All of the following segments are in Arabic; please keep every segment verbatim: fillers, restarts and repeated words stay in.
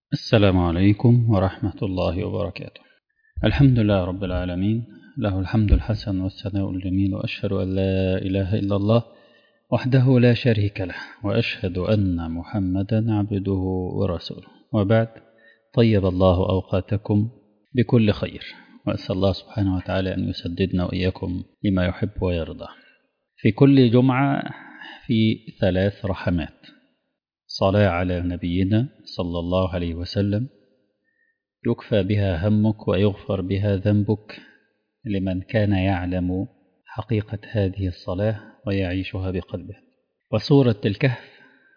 السلام عليكم ورحمة الله وبركاته. الحمد لله رب العالمين، له الحمد الحسن والثناء الجميل، وأشهد أن لا إله إلا الله وحده لا شريك له، وأشهد أن محمدا عبده ورسوله، وبعد. طيب الله أوقاتكم بكل خير، وأسأل الله سبحانه وتعالى أن يسددنا وإياكم لما يحب ويرضى. في كل جمعة في ثلاث رحمات: صلاة على نبينا صلى الله عليه وسلم يكفى بها همك ويغفر بها ذنبك لمن كان يعلم حقيقة هذه الصلاة ويعيشها بقلبه، وسورة الكهف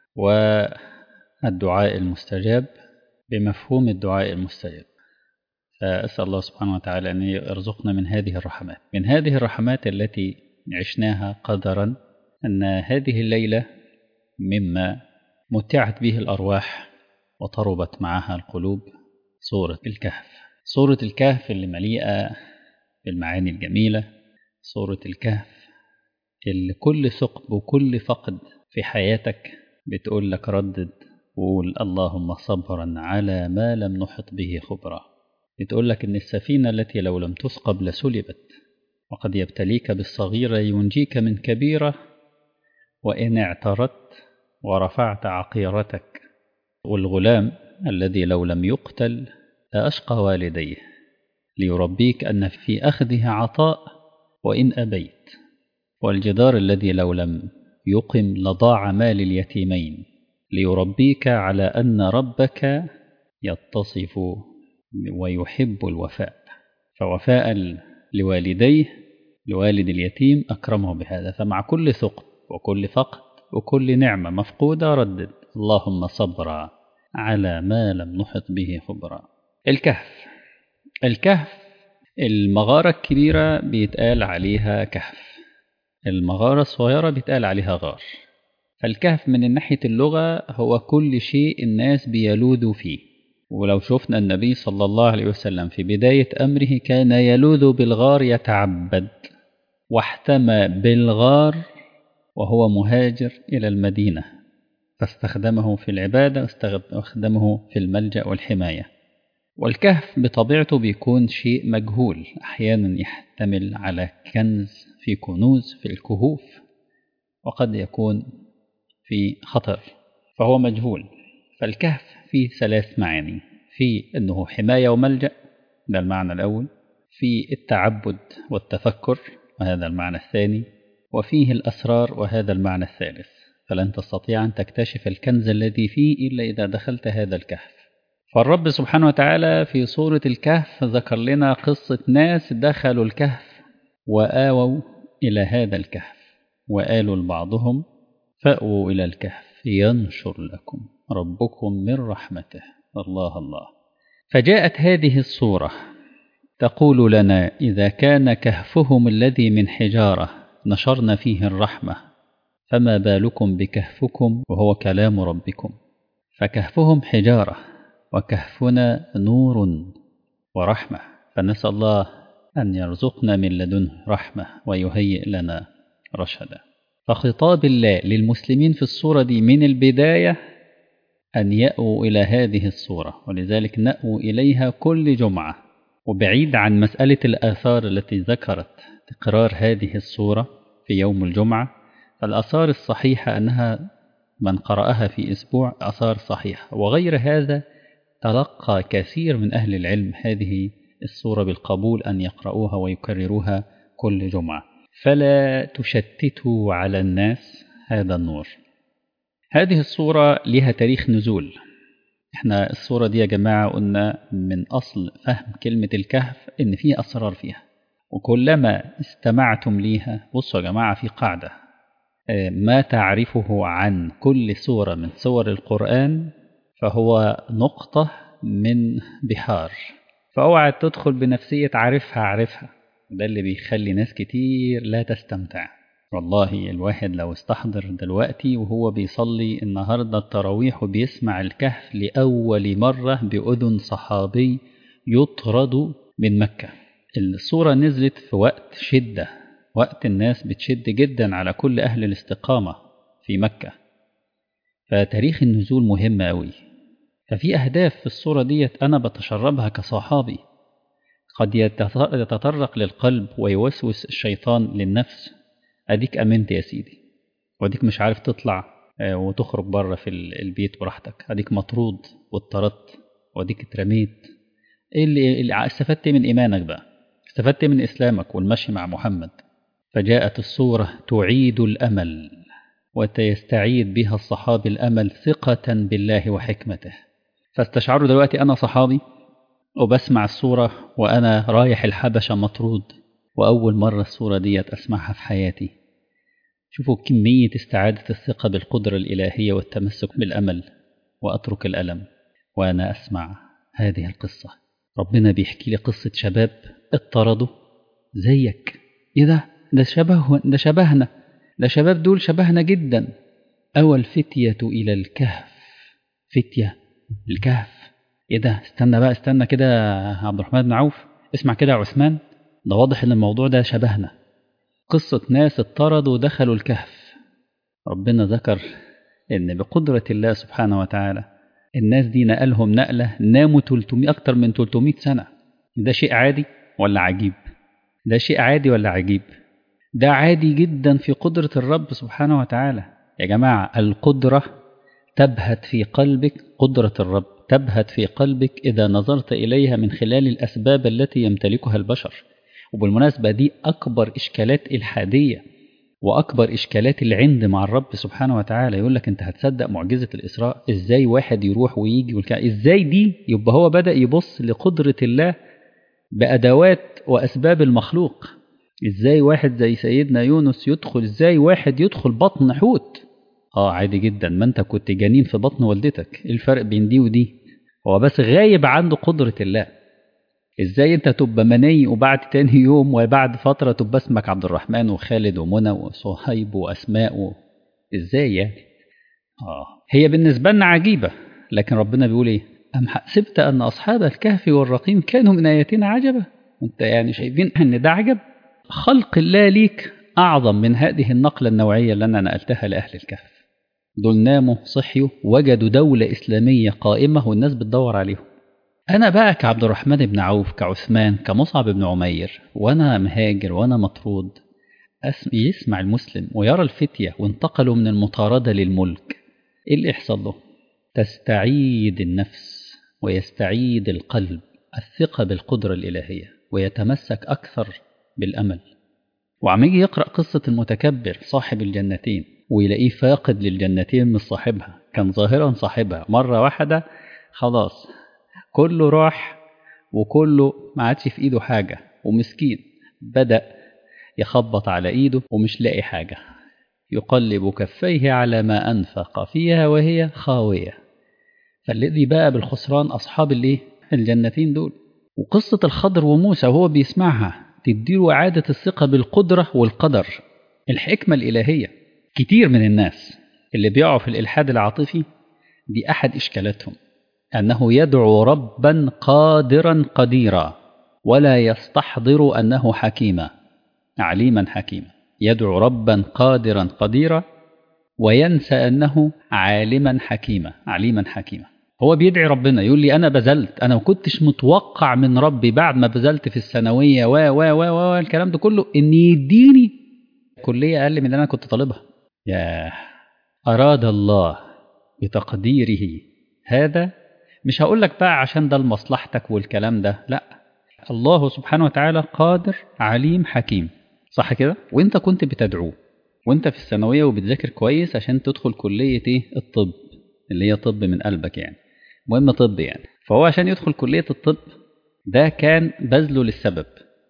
والدعاء المستجاب بمفهوم الدعاء المستجاب. فأسأل الله سبحانه وتعالى أن يرزقنا من هذه الرحمات من هذه الرحمات التي عشناها قدرا، أن هذه الليلة مما متعت به الأرواح وطربت معها القلوب سورة الكهف. سورة الكهف اللي مليئة بالمعاني الجميلة، سورة الكهف اللي كل ثقب وكل فقد في حياتك بتقول لك ردد وقول اللهم صبرا على ما لم نحط به خبرا. بتقول لك إن السفينة التي لو لم تثقب لسلبت، وقد يبتليك بالصغيرة ينجيك من كبيرة، وإن اعترضت ورفعت عقيرتك. والغلام الذي لو لم يقتل لأشقى والديه، ليربيك أن في أخذه عطاء وإن أبيت. والجدار الذي لو لم يقم لضاع مال اليتيمين، ليربيك على أن ربك يتصف ويحب الوفاء، فوفاء لوالديه لوالد اليتيم أكرمه بهذا. فمع كل ثقب وكل فقد وكل نعمة مفقودة ردد اللهم صبرا على ما لم نحط به خبرا. الكهف الكهف المغارة الكبيرة بيتقال عليها كهف، المغارة الصغيرة بيتقال عليها غار. فالكهف من ناحية اللغة هو كل شيء الناس بيلوذوا فيه. ولو شفنا النبي صلى الله عليه وسلم في بداية أمره كان يلوذ بالغار يتعبد، واحتمى بالغار وهو مهاجر إلى المدينة، فاستخدمه في العبادة واستخدمه في الملجأ والحماية. والكهف بطبيعته بيكون شيء مجهول، أحيانا يحتمل على كنز في كنوز في الكهوف، وقد يكون في خطر، فهو مجهول. فالكهف فيه ثلاث معاني: في أنه حماية وملجأ، ده المعنى الأول، في التعبد والتفكر، وهذا المعنى الثاني، وفيه الأسرار، وهذا المعنى الثالث. فلن تستطيع أن تكتشف الكنز الذي فيه إلا إذا دخلت هذا الكهف. فالرب سبحانه وتعالى في سورة الكهف ذكر لنا قصة ناس دخلوا الكهف وآووا إلى هذا الكهف، وقالوا لبعضهم فأووا إلى الكهف ينشر لكم ربكم من رحمته. الله الله. فجاءت هذه الصورة تقول لنا إذا كان كهفهم الذي من حجارة نشرنا فيه الرحمة، فما بالكم بكهفكم وهو كلام ربكم. فكهفهم حجارة وكهفنا نور ورحمة، فنسأل الله أن يرزقنا من لدنه رحمة ويهيئ لنا رشدا. فخطاب الله للمسلمين في الصورة دي من البداية أن يأووا إلى هذه الصورة، ولذلك نأووا إليها كل جمعة. وبعيد عن مسألة الآثار التي ذكرت تكرار هذه الصورة في يوم الجمعة، فالآثار الصحيحة أنها من قرأها في أسبوع آثار صحيحة، وغير هذا تلقى كثير من أهل العلم هذه الصورة بالقبول أن يقرؤوها ويكرروها كل جمعة، فلا تشتتوا على الناس هذا النور. هذه الصورة لها تاريخ نزول. احنا الصورة دي يا جماعة قلنا من أصل فهم كلمة الكهف إن فيه أسرار فيها، وكلما استمعتم ليها، بصوا يا جماعة في قاعدة: ما تعرفه عن كل سورة من سور القرآن فهو نقطة من بحار. فأوعى تدخل بنفسية عارفها عارفها، ده اللي بيخلي ناس كتير لا تستمتع. والله الواحد لو استحضر دلوقتي وهو بيصلي النهاردة التراويح وبيسمع الكهف لأول مرة بأذن صحابي يطرد من مكة. الصورة نزلت في وقت شدة، وقت الناس بتشد جدا على كل أهل الاستقامة في مكة. فتاريخ النزول مهم أوي. ففي أهداف في الصورة ديت أنا بتشربها كصحابي. قد يتطرق للقلب ويوسوس الشيطان للنفس، أديك أمنت يا سيدي، وأديك مش عارف تطلع وتخرج بره في البيت براحتك، أديك مطرود واتطردت وأديك اترميت. إيه اللي, اللي استفدت من إيمانك بقى؟ استفدت من إسلامك والمشي مع محمد. فجاءت الصورة تعيد الأمل، وتستعيد بها الصحابي الأمل ثقة بالله وحكمته. فاستشعروا دلوقتي أنا صحابي وبسمع الصورة وأنا رايح الحبشة مطرود، وأول مرة الصورة دي أسمعها في حياتي. شوفوا كمية استعادة الثقة بالقدرة الإلهية والتمسك بالأمل، وأترك الألم وأنا أسمع هذه القصة. ربنا بيحكي لي قصة شباب اضطردوا زيك. إيه ده؟ ده شبه ده شبهنا ده شباب دول شبهنا جدا. أو الفتية إلى الكهف. فتية الكهف. إيه ده؟ استنى بقى استنى كده عبد الرحمن بن عوف، اسمع كده يا عثمان، ده واضح إن الموضوع ده شبهنا. قصة ناس اضطردوا ودخلوا الكهف. ربنا ذكر إن بقدرة الله سبحانه وتعالى الناس دي نقلهم نقلة، ناموا ثلاثمائة أكتر من ثلاثمائة سنة. ده شيء عادي ولا عجيب؟ ده شيء عادي ولا عجيب؟ ده عادي جدا في قدرة الرب سبحانه وتعالى. يا جماعة القدرة تبهت في قلبك، قدرة الرب تبهت في قلبك إذا نظرت إليها من خلال الأسباب التي يمتلكها البشر. وبالمناسبة دي أكبر إشكالات الحادية وأكبر إشكالات العند مع الرب سبحانه وتعالى. يقول لك أنت هتصدق معجزة الإسراء؟ إزاي واحد يروح ويجي والكلام إزاي دي؟ يبقى هو بدأ يبص لقدرة الله بأدوات وأسباب المخلوق. إزاي واحد زي سيدنا يونس يدخل، إزاي واحد يدخل بطن حوت؟ آه عادي جدا، ما أنت كنت جنين في بطن والدتك، إيه الفرق بين دي ودي؟ هو بس غايب عنده قدرة الله. إزاي أنت تبقى مني وبعد تاني يوم وبعد فترة تبقى اسمك عبد الرحمن وخالد ومنى وصهيب وأسماء و... إزاي يعني؟ آه هي بالنسبة لنا عجيبة، لكن ربنا بيقول إيه؟ أم حسبت أن أصحاب الكهف والرقيم كانوا من آياتنا عجبا؟ أنت يعني شايفين أن ده عجب؟ خلق الله ليك أعظم من هذه النقلة النوعية اللي أنا نقلتها لأهل الكهف. دول ناموا صحيوا وجدوا دولة إسلامية قائمة والناس بتدور عليهم. أنا بقى كعبد الرحمن بن عوف، كعثمان، كمصعب بن عمير، وأنا مهاجر وأنا مطرود، يسمع المسلم ويرى الفتية وانتقلوا من المطاردة للملك. إيه اللي يحصل له؟ تستعيد النفس ويستعيد القلب الثقة بالقدرة الإلهية ويتمسك أكثر بالأمل. وعم يجي يقرأ قصة المتكبر صاحب الجنتين ويلاقيه فاقد للجنتين من صاحبها، كان ظاهرا صاحبها، مرة واحدة خلاص كله راح وكله ما عادش في إيده حاجة، ومسكين بدأ يخبط على إيده ومش لاقي حاجة، يقلب كفيه على ما أنفق فيها وهي خاوية. فالذي بقى بالخسران أصحاب الإيه؟ الجنتين دول. وقصة الخضر وموسى وهو بيسمعها تديله إعادة الثقة بالقدرة والقدر، الحكمة الإلهية. كتير من الناس اللي بيقعوا في الإلحاد العاطفي دي أحد إشكالاتهم، أنه يدعو ربا قادرا قديرا ولا يستحضر أنه حكيما عليما حكيما. يدعو ربا قادرا قديرا وينسى أنه عالما حكيما عليما حكيما. هو بيدعي ربنا يقول لي أنا بذلت، أنا ما كنتش متوقع من ربي بعد ما بذلت في الثانوية و و و و الكلام ده كله إن يديني كلية أقل من اللي أنا كنت طالبها. يا أراد الله بتقديره هذا، مش هقول لك بقى عشان ده لمصلحتك والكلام ده، لا، الله سبحانه وتعالى قادر عليم حكيم، صح كده؟ وانت كنت بتدعوه وانت في الثانوية وبتذاكر كويس عشان تدخل كلية ايه؟ الطب، اللي هي طب من قلبك يعني، مهم طب يعني. فهو عشان يدخل كلية الطب ده كان بذله للسبب.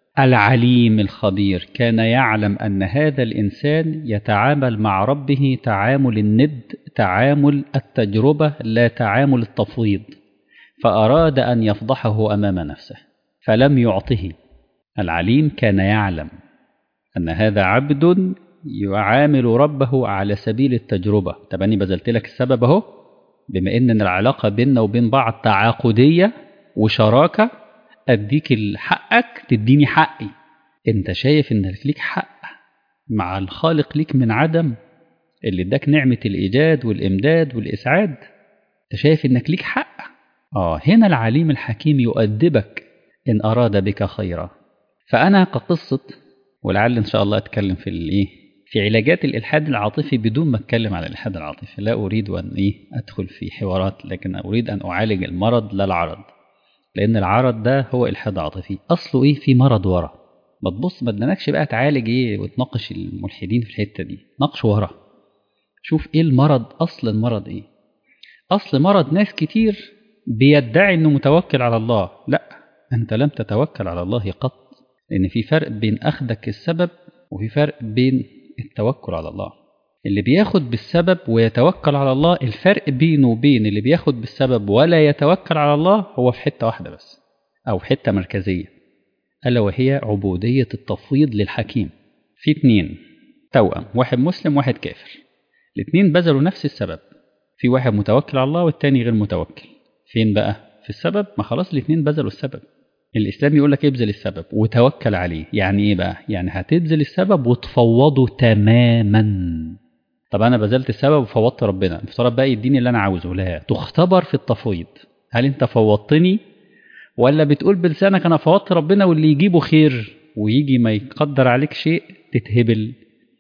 العليم الخبير كان يعلم أن هذا الإنسان يتعامل مع ربه تعامل الند، تعامل التجربة لا تعامل التفويض، فأراد أن يفضحه أمام نفسه فلم يعطه. العليم كان يعلم أن هذا عبد يعامل ربه على سبيل التجربة. طب أنا بذلت لك السبب أهو، بما إن العلاقة بيننا وبين بعض تعاقدية وشراكة، أديك حقك تديني حقي. أنت شايف إنك ليك حق مع الخالق ليك من عدم، اللي اداك نعمة الإيجاد والإمداد والإسعاد. أنت شايف إنك ليك حق آه هنا العليم الحكيم يؤدبك إن أراد بك خيرا. فأنا كقصة، ولعل إن شاء الله أتكلم في الإيه في علاجات الإلحاد العاطفي بدون ما أتكلم عن الإلحاد العاطفي. لا أريد أن إيه أدخل في حوارات، لكن أريد أن أعالج المرض لا العرض، لأن العرض ده هو إلحاد عاطفي أصله إيه في مرض ورا. ما تبص ما تدنكش بقى تعالج إيه وتناقش الملحدين في الحتة دي، ناقش ورا، شوف إيه المرض، أصل المرض إيه. أصل مرض ناس كتير بيدعي إنه متوكل على الله. لا، أنت لم تتوكل على الله قط، لأن في فرق بين أخذك السبب وفي فرق بين التوكل على الله. اللي بياخد بالسبب ويتوكل على الله، الفرق بينه وبين اللي بياخد بالسبب ولا يتوكل على الله هو في حتة واحدة بس، أو في حتة مركزية، ألا وهي عبودية التفويض للحكيم. في اتنين توأم، واحد مسلم واحد كافر، الاتنين بذلوا نفس السبب، في واحد متوكل على الله والتاني غير متوكل. فين بقى في السبب؟ ما خلاص الاتنين بذلوا السبب. الإسلام يقول لك ابذل السبب وتوكل عليه. يعني إيه بقى؟ يعني هتبذل السبب وتفوضه تماما. طب أنا بذلت السبب وفوضت ربنا، المفترض بقى يديني اللي أنا عاوزه. لا، تختبر في التفويض، هل أنت فوضتني ولا بتقول بلسانك أنا فوضت ربنا واللي يجيبه خير ويجي ما يقدر عليك شيء تتهبل؟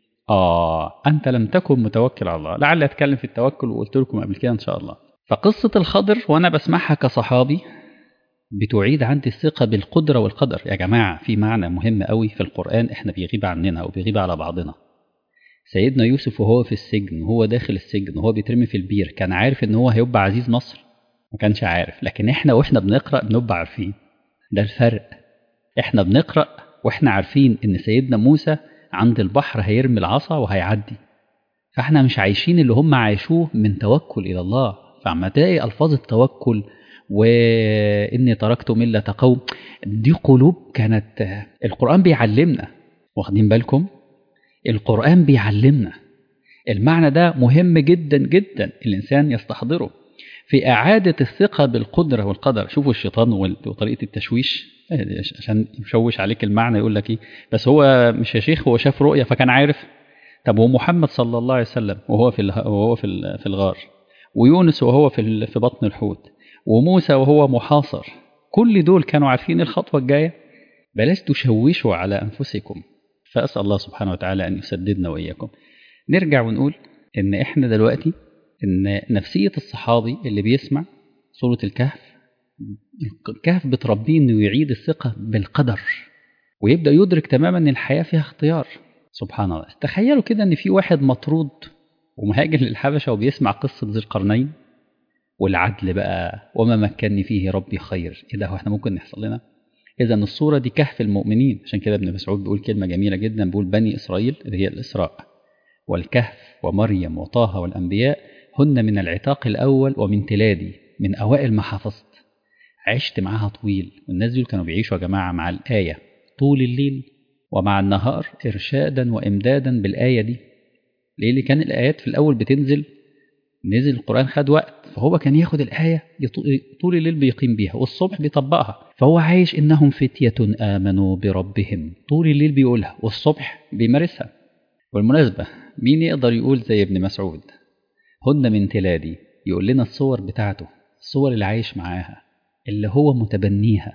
آه أنت لم تكن متوكل على الله. لعل أتكلم في التوكل وقلت لكم قبل كده إن شاء الله. فقصة الخضر وأنا بسمعها كصحابي بتعيد عندي الثقة بالقدرة والقدر. يا جماعة في معنى مهم قوي في القرآن إحنا بيغيب عننا وبيغيب على بعضنا. سيدنا يوسف وهو في السجن وهو داخل السجن وهو بيترمي في البير، كان عارف إن هو هيبقى عزيز مصر؟ ما كانش عارف. لكن إحنا وإحنا بنقرأ بنبقى عارفين. ده الفرق. إحنا بنقرأ وإحنا عارفين إن سيدنا موسى عند البحر هيرمي العصا وهيعدي، فإحنا مش عايشين اللي هم عايشوه من توكل إلى الله. فعما تلاقي ألفاظ التوكل وإني تركت ملة قوم، دي قلوب كانت القرآن بيعلمنا. واخدين بالكم؟ القرآن بيعلمنا المعنى ده مهم جدا جدا الإنسان يستحضره في إعادة الثقة بالقدرة والقدر. شوفوا الشيطان وطريقة التشويش عشان يشوش عليك المعنى، يقول لك إيه بس هو مش يا شيخ، هو شاف رؤية فكان عارف. طب ومحمد صلى الله عليه وسلم وهو في وهو في في الغار، ويونس وهو في في بطن الحوت، وموسى وهو محاصر، كل دول كانوا عارفين الخطوة الجاية. بلاش تشوشوا على أنفسكم. فأسأل الله سبحانه وتعالى أن يسددنا وإياكم. نرجع ونقول إن إحنا دلوقتي إن نفسية الصحابي اللي بيسمع سورة الكهف، الكهف بتربيه إنه يعيد الثقة بالقدر ويبدأ يدرك تماما إن الحياة فيها اختيار. سبحان الله. تخيلوا كده إن في واحد مطرود ومهاجر للحبشة وبيسمع قصة ذي القرنين والعدل بقى، وما مكنني فيه ربي خير. إيه ده، هو إحنا ممكن نحصل لنا؟ إذا الصورة دي كهف المؤمنين. عشان كده ابن مسعود بيقول كلمة جميلة جدا، بيقول بني إسرائيل اللي هي الإسراء والكهف ومريم وطه والأنبياء هن من العتاق الأول ومن تلادي، من أوائل ما حفظت، عشت معاها طويل. والناس دول كانوا بيعيشوا يا جماعة مع الآية طول الليل ومع النهار إرشادا وإمدادا بالآية دي. ليه؟ اللي كان الآيات في الأول بتنزل، نزل القرآن خد وقت، فهو كان ياخد الآية طول الليل بيقيم بيها والصبح بيطبقها. فهو عايش إنهم فتية آمنوا بربهم، طول الليل بيقولها والصبح بيمارسها. والمناسبة مين يقدر يقول زي ابن مسعود هن من تلادي؟ يقول لنا الصور بتاعته، الصور اللي عايش معاها، اللي هو متبنيها،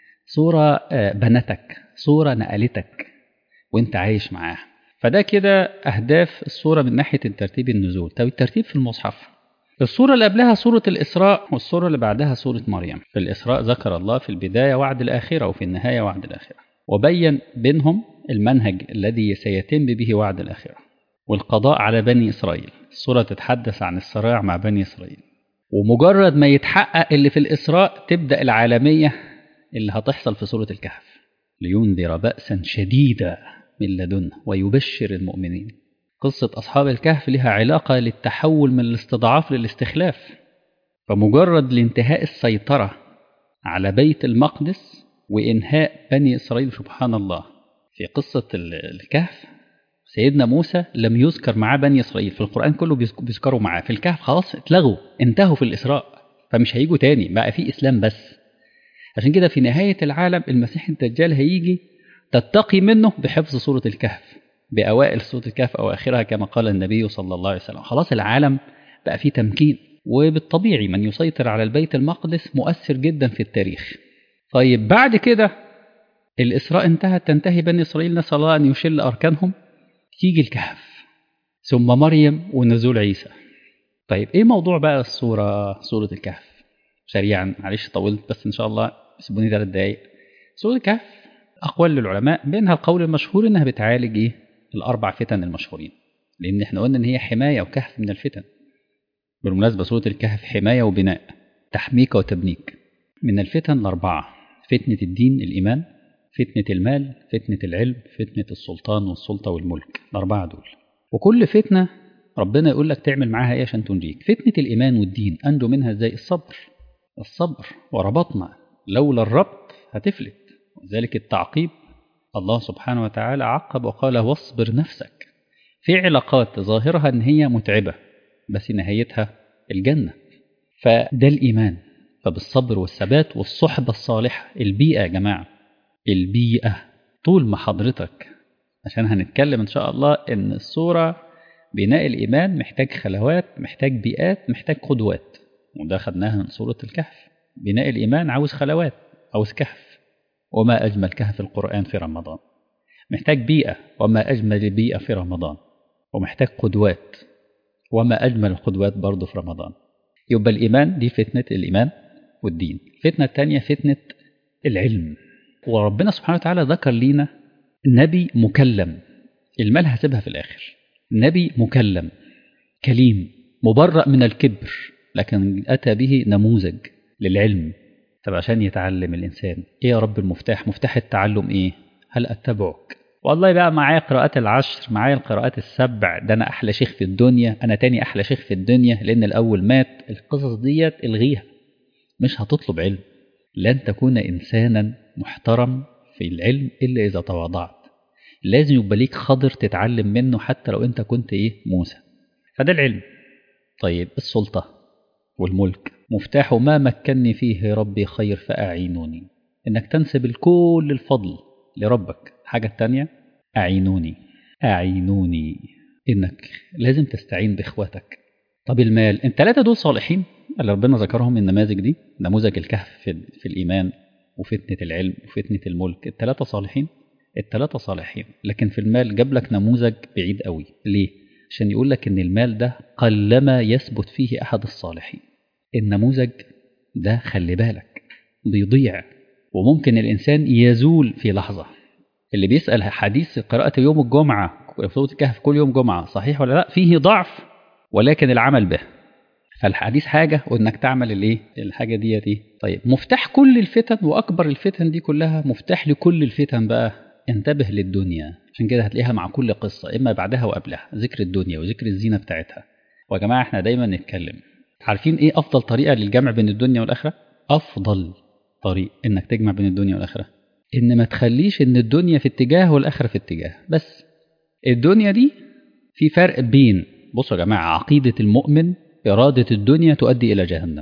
صورة بنتك، صورة نقلتك وانت عايش معاها. فده كده أهداف الصورة من ناحية الترتيب النزول. طب الترتيب في المصحف، الصورة اللي قبلها سورة الإسراء والصورة اللي بعدها سورة مريم. في الإسراء ذكر الله في البداية وعد الآخرة وفي النهاية وعد الآخرة، وبين بينهم المنهج الذي سيتم به وعد الآخرة والقضاء على بني إسرائيل. الصورة تتحدث عن الصراع مع بني إسرائيل، ومجرد ما يتحقق اللي في الإسراء تبدأ العالمية اللي هتحصل في سورة الكهف، لينذر بأسا شديدا من لدنه ويبشر المؤمنين. قصة أصحاب الكهف لها علاقة للتحول من الاستضعاف للاستخلاف. فمجرد لانتهاء السيطرة على بيت المقدس وإنهاء بني إسرائيل، سبحان الله، في قصة الكهف سيدنا موسى لم يذكر معاه بني إسرائيل، في القرآن كله بيذكروا معاه. في الكهف خلاص اتلغوا، انتهوا في الإسراء، فمش هيجوا تاني، بقى في إسلام بس. عشان كده في نهاية العالم المسيح الدجال هيجي تتقي منه بحفظ سورة الكهف، بأوائل سورة الكهف أو آخرها كما قال النبي صلى الله عليه وسلم. خلاص العالم بقى فيه تمكين. وبالطبيعي من يسيطر على البيت المقدس مؤثر جدا في التاريخ. طيب بعد كده الإسراء انتهت، تنتهي بني إسرائيل، نسأل الله أن يشل أركانهم، تيجي الكهف، ثم مريم ونزول عيسى. طيب إيه موضوع بقى السورة، سورة الكهف؟ سريعا معلش طولت بس إن شاء الله سيبوني ثلاث دقايق. سورة الكهف أقوال للعلماء، بينها القول المشهور إنها بتعالج إيه؟ الأربع فتن المشهورين، لأن إحنا قلنا إن هي حماية وكهف من الفتن. بالمناسبة سورة الكهف حماية وبناء، تحميك وتبنيك من الفتن الأربعة: فتنة الدين الإيمان، فتنة المال، فتنة العلم، فتنة السلطان والسلطة والملك، الأربعة دول. وكل فتنة ربنا يقول لك تعمل معاها إيه عشان تنجيك. فتنة الإيمان والدين أنجو منها إزاي؟ الصبر، الصبر وربطنا، لولا الربط هتفلت. وذلك التعقيب الله سبحانه وتعالى عقب وقال واصبر نفسك في علاقات ظاهرها إن هي متعبة بس نهايتها الجنة. فده الإيمان، فبالصبر والثبات والصحبة الصالحة. البيئة يا جماعة، البيئة طول ما حضرتك، عشان هنتكلم إن شاء الله إن الصورة بناء الإيمان محتاج خلوات، محتاج بيئات، محتاج قدوات، وده خدناها من سورة الكهف. بناء الإيمان عاوز خلوات، عاوز كهف، وما أجمل كهف القرآن في رمضان. محتاج بيئة، وما أجمل البيئة في رمضان. ومحتاج قدوات، وما أجمل القدوات برضه في رمضان. يبقى الإيمان دي فتنة الإيمان والدين. الفتنة الثانية فتنة العلم، وربنا سبحانه وتعالى ذكر لينا نبي مكلم، المال هسيبها في الآخر. نبي مكلم كليم مبرأ من الكبر، لكن أتى به نموذج للعلم. طب عشان يتعلم الإنسان إيه يا رب المفتاح؟ مفتاح التعلم إيه؟ هل أتبعك؟ والله بقى معايا قراءات العشر، معايا القراءات السبع، ده أنا أحلى شيخ في الدنيا، أنا تاني أحلى شيخ في الدنيا لأن الأول مات. القصص ديت الغيها، مش هتطلب علم. لن تكون إنسانا محترم في العلم إلا إذا تواضعت. لازم يبقى ليك خضر تتعلم منه حتى لو أنت كنت إيه موسى. فده العلم. طيب السلطة والملك مفتاحه ما مكنني فيه ربي خير فأعينوني، إنك تنسب كل الفضل لربك. حاجة التانية أعينوني، أعينوني، إنك لازم تستعين بإخواتك. طب المال، الثلاثة دول صالحين اللي ربنا ذكرهم النماذج دي، نموذج الكهف في, في الإيمان وفتنة العلم وفتنة الملك، الثلاثة صالحين، الثلاثة صالحين. لكن في المال جاب لك نموذج بعيد قوي. ليه؟ عشان يقول لك إن المال ده قلما يثبت فيه أحد الصالحين. النموذج ده خلي بالك بيضيع، وممكن الإنسان يزول في لحظة. اللي بيسأل حديث قراءة يوم الجمعة في سورة الكهف كل يوم جمعة صحيح ولا لا؟ فيه ضعف ولكن العمل به. فالحديث حاجة وإنك تعمل الإيه؟ الحاجة دي دي. طيب مفتاح كل الفتن وأكبر الفتن دي كلها، مفتاح لكل الفتن بقى انتبه للدنيا. عشان كده هتلاقيها مع كل قصة إما بعدها وقبلها ذكر الدنيا وذكر الزينة بتاعتها. ويا جماعة احنا دايما نتكلم، عارفين إيه أفضل طريقة للجمع بين الدنيا والآخرة؟ أفضل طريق إنك تجمع بين الدنيا والآخرة إن ما تخليش إن الدنيا في اتجاه والآخرة في اتجاه. بس الدنيا دي في فرق بين، بصوا يا جماعة، عقيدة المؤمن إرادة الدنيا تؤدي إلى جهنم،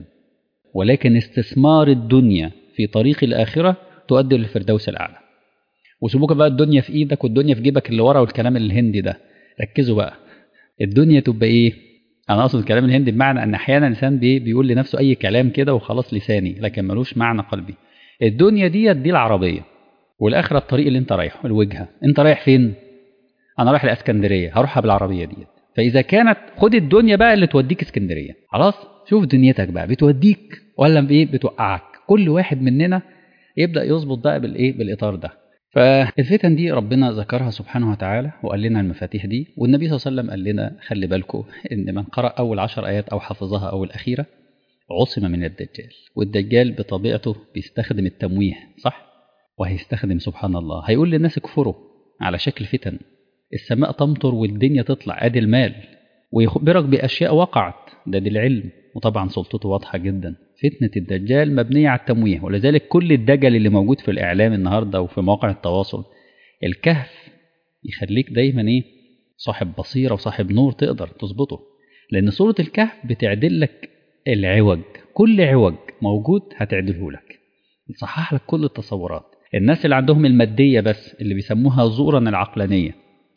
ولكن استثمار الدنيا في طريق الآخرة تؤدي للفردوس الأعلى. وسيبوك بقى الدنيا في إيدك والدنيا في جيبك اللي ورا والكلام الهندي ده، ركزوا بقى. الدنيا تبقى إيه؟ أنا أقصد الكلام الهندي بمعنى أن أحيانا الإنسان بي بيقول لنفسه أي كلام كده وخلاص لساني، لكن ملوش معنى قلبي. الدنيا دي دي العربية، والآخرة الطريق اللي أنت رايحه، الوجهة. أنت رايح فين؟ أنا رايح لإسكندرية، هروحها بالعربية دي. فإذا كانت خد الدنيا بقى اللي توديك اسكندرية، خلاص شوف دنيتك بقى بتوديك ولا بإيه بتوقعك. كل واحد مننا يبدأ يظبط بقى بالإيه بالإطار ده. فالفتن دي ربنا ذكرها سبحانه وتعالى وقال لنا المفاتيح دي، والنبي صلى الله عليه وسلم قال لنا خلي بالكم إن من قرأ أول عشر آيات أو حفظها أو الأخيرة عصم من الدجال. والدجال بطبيعته بيستخدم التمويه صح، وهيستخدم سبحان الله هيقول للناس كفروا على شكل فتن. السماء تمطر والدنيا تطلع، ادي المال، ويخبرك بأشياء وقعت، ده دي العلم. وطبعا سلطته واضحة جدا. فتنة الدجال مبنية على التمويه، ولذلك كل الدجل اللي موجود في الإعلام النهاردة وفي مواقع التواصل، الكهف يخليك دايما ايه صاحب بصيرة وصاحب نور تقدر تظبطه. لأن سورة الكهف بتعدل لك العوج، كل عوج موجود هتعدله لك، تصحح لك كل التصورات. الناس اللي عندهم المادية بس اللي بيسموها زورا العقلانية،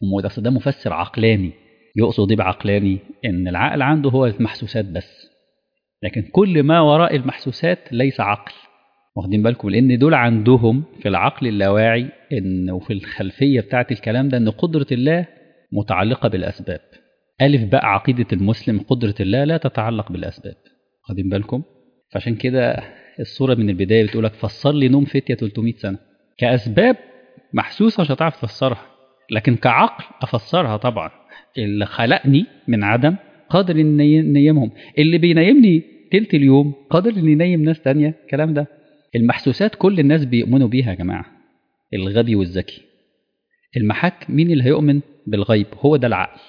ده مفسر عقلاني، يقصد ايه بعقلاني؟ ان العقل عنده هو المحسوسات بس، لكن كل ما وراء المحسوسات ليس عقل. واخدين بالكم؟ لأن دول عندهم في العقل اللاواعي إن وفي الخلفية بتاعة الكلام ده إن قدرة الله متعلقة بالأسباب. ألف بقى عقيدة المسلم قدرة الله لا تتعلق بالأسباب. واخدين بالكم؟ فعشان كده الصورة من البداية بتقولك فسر لي نوم فتية ثلاثمائة سنة. كأسباب محسوسة مش هتعرف تفسرها، لكن كعقل أفسرها طبعا. اللي خلقني من عدم قادر إن ينيمهم، اللي بينيمني تلت اليوم قادر إن ينيم ناس تانية. الكلام ده المحسوسات كل الناس بيؤمنوا بيها يا جماعة، الغبي والذكي. المحك مين اللي هيؤمن بالغيب؟ هو ده العقل.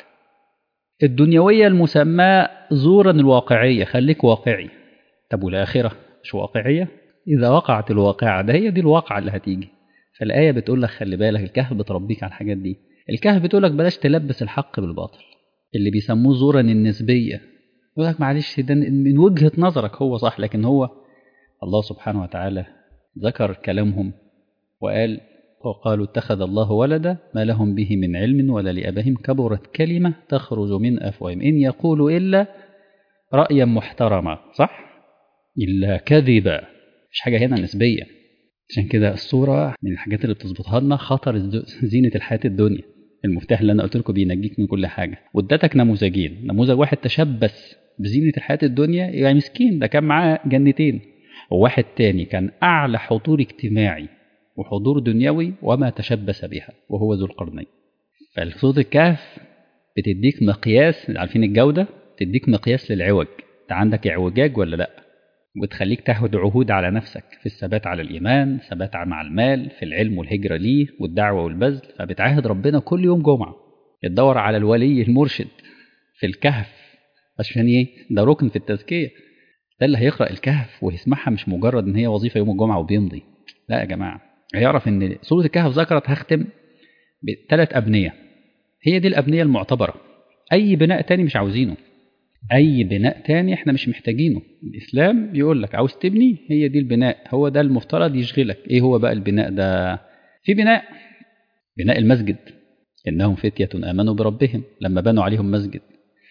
الدنيوية المسماة زورا الواقعية، خليك واقعي. طب والآخرة مش واقعية؟ إذا وقعت الواقعة ده هي دي الواقعة اللي هتيجي. فالآية بتقول لك خلي بالك، الكهف بتربيك على الحاجات دي. الكهف بتقول لك بلاش تلبس الحق بالباطل، اللي بيسموه زورا النسبية. يقول لك معلش ده من وجهة نظرك هو صح، لكن هو الله سبحانه وتعالى ذكر كلامهم وقال وقالوا اتخذ الله ولدا ما لهم به من علم ولا لآبائهم كبرت كلمة تخرج من أفواههم إن يقولوا إلا رأيا محترما، صح؟ إلا كذبا. مش حاجة هنا نسبية. عشان كده الصورة من الحاجات اللي بتظبطها لنا خطر زينة الحياة الدنيا. المفتاح اللي أنا قلت لكم بينجيك من كل حاجة، وادتك نموذجين. نموذج واحد تشبث بزينة الحياة الدنيا يعني مسكين، ده كان معاه جنتين. وواحد تاني كان أعلى حضور اجتماعي وحضور دنيوي وما تشبث بها، وهو ذو القرنين. فالصوت الكهف بتديك مقياس، عارفين الجودة، تديك مقياس للعوج. انت عندك اعوجاج ولا لا؟ وتخليك تاخد عهود على نفسك في الثبات على الإيمان، ثبات مع المال، في العلم والهجرة ليه، والدعوة والبذل. فبتعاهد ربنا كل يوم جمعة، تدور على الولي المرشد في الكهف. عشان ايه؟ ده ركن في التزكية. ده اللي هيقرأ الكهف ويسمعها مش مجرد ان هي وظيفة يوم الجمعة وبيمضي. لا يا جماعة، هيعرف ان سورة الكهف ذكرت هختم بثلاث أبنية، هي دي الأبنية المعتبرة. أي بناء تاني مش عاوزينه، أي بناء تاني احنا مش محتاجينه. الإسلام يقول لك عاوز تبني، هي دي البناء، هو ده المفترض يشغلك. ايه هو بقى البناء ده؟ في بناء بناء المسجد، إنهم فتية آمنوا بربهم لما بنوا عليهم مسجد.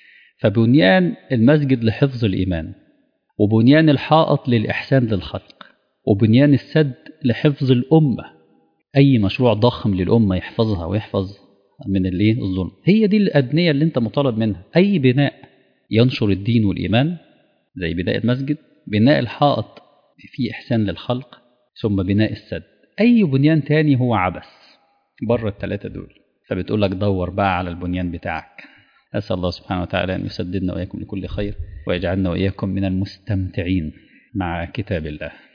فبنيان المسجد لحفظ الإيمان، وبنيان الحائط للإحسان للخلق، وبنيان السد لحفظ الأمة. أي مشروع ضخم للأمة يحفظها ويحفظ من الايه الظلم. هي دي الأبنية اللي انت مطالب منها. أي بناء ينشر الدين والإيمان زي بناء المسجد، بناء الحائط في إحسان للخلق، ثم بناء السد. أي بنيان تاني هو عبث بره الثلاثة دول. فبتقول لك دور بقى على البنيان بتاعك. أسأل الله سبحانه وتعالى أن يسددنا وإياكم لكل خير، ويجعلنا وإياكم من المستمتعين مع كتاب الله.